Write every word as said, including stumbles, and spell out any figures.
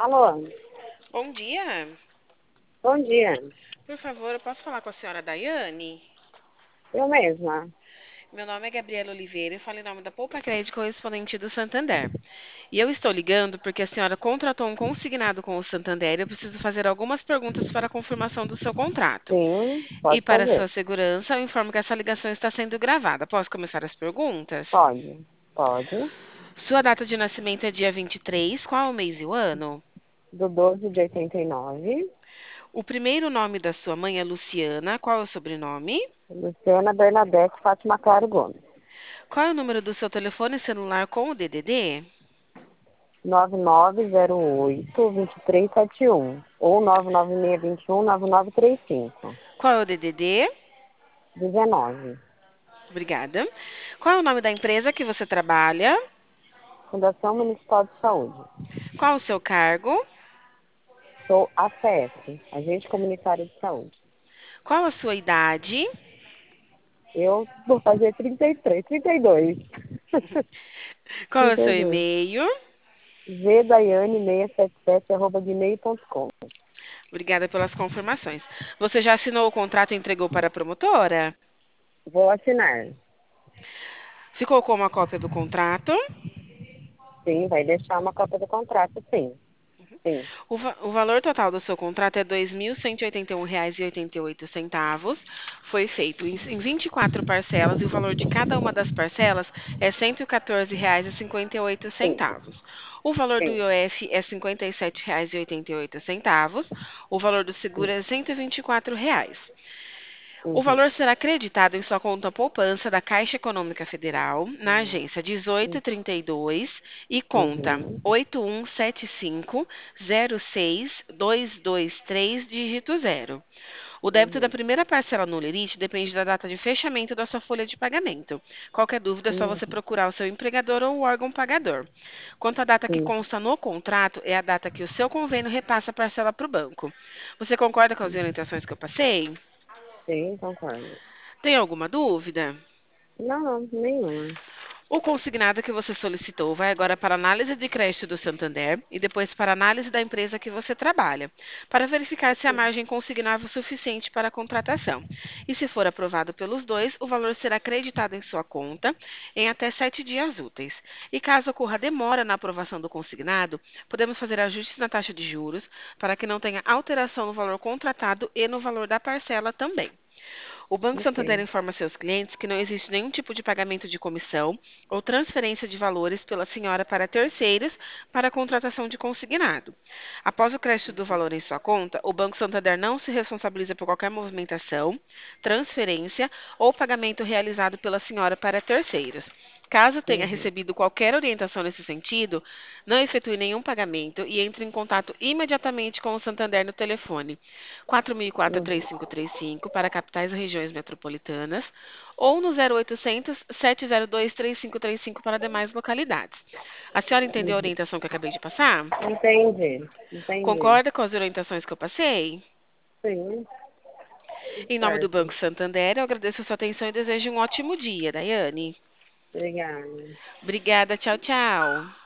Alô, Bom dia. bom dia. Por favor, eu posso falar com a senhora Daiane? Eu mesma. Meu nome é Gabriela Oliveira e falo em nome da Poupa Crédito Correspondente do Santander. E eu estou ligando porque a senhora contratou um consignado com o Santander e eu preciso fazer algumas perguntas para a confirmação do seu contrato. Sim, E pode para sua fazer. segurança, eu informo que essa ligação está sendo gravada. Posso começar as perguntas? Pode. Pode. Sua data de nascimento é dia vinte e três. Qual é o mês e o ano? Do doze de oitenta e nove. O primeiro nome da sua mãe é Luciana. Qual é o sobrenome? Luciana Bernadette Fátima Claro Gomes. Qual é o número do seu telefone celular com o D D D? nove nove zero oito, dois três sete um. Ou nove nove seis dois um, nove nove três cinco. Qual é o D D D? dezenove. Obrigada. Qual é o nome da empresa que você trabalha? Fundação Municipal de Saúde. Qual o seu cargo? Sou A C S, Agente Comunitário de Saúde. Qual a sua idade? Eu vou fazer trinta e três, trinta e dois. Qual é o seu trinta e dois. e-mail? Zdaiane seiscentos e setenta e sete arroba gmail ponto com. Obrigada pelas confirmações. Você já assinou o contrato e entregou para a promotora? Vou assinar. Ficou com uma cópia do contrato? Sim, vai deixar uma cópia do contrato, sim. Sim. O, va- o valor total do seu contrato é dois mil cento e oitenta e um reais e oitenta e oito centavos. Foi feito em, em vinte e quatro parcelas e o valor de cada uma das parcelas é cento e quatorze reais e cinquenta e oito Sim. centavos. O valor do Sim. I O F é cinquenta e sete reais e oitenta e oito centavos. O valor do seguro Sim. é cento e vinte e quatro reais. O Uhum. valor será creditado em sua conta poupança da Caixa Econômica Federal, na agência dezoito trinta e dois e conta Uhum. oito um sete cinco zero seis dois dois três, dígito zero. O débito da Uhum. primeira parcela no Lerite depende da data de fechamento da sua folha de pagamento. Qualquer dúvida é só você Uhum. procurar o seu empregador ou o órgão pagador. Quanto à data que Sim. consta no contrato, é a data que o seu convênio repassa a parcela para o banco. Você concorda com as Sim. orientações que eu passei? Sim, concordo. Tem alguma dúvida? Não, não, nenhuma. O consignado que você solicitou vai agora para análise de crédito do Santander e depois para análise da empresa que você trabalha, para verificar se a margem consignável é suficiente para a contratação. E se for aprovado pelos dois, o valor será creditado em sua conta em até sete dias úteis. E caso ocorra demora na aprovação do consignado, podemos fazer ajustes na taxa de juros para que não tenha alteração no valor contratado e no valor da parcela também. O Banco Santander Ok. informa seus clientes que não existe nenhum tipo de pagamento de comissão ou transferência de valores pela senhora para terceiros para a contratação de consignado. Após o crédito do valor em sua conta, o Banco Santander não se responsabiliza por qualquer movimentação, transferência ou pagamento realizado pela senhora para terceiros. Caso tenha Uhum. recebido qualquer orientação nesse sentido, não efetue nenhum pagamento e entre em contato imediatamente com o Santander no telefone quatro mil e quatro, Uhum. três cinco três cinco para capitais e regiões metropolitanas ou no zero oitocentos, sete zero dois, três cinco três cinco para demais localidades. A senhora entendeu a Uhum. orientação que eu acabei de passar? Entendi. Entendi. Concorda com as orientações que eu passei? Sim, Em nome do certo. Banco Santander, eu agradeço a sua atenção e desejo um ótimo dia, Daiane. Obrigada. Obrigada, tchau, tchau.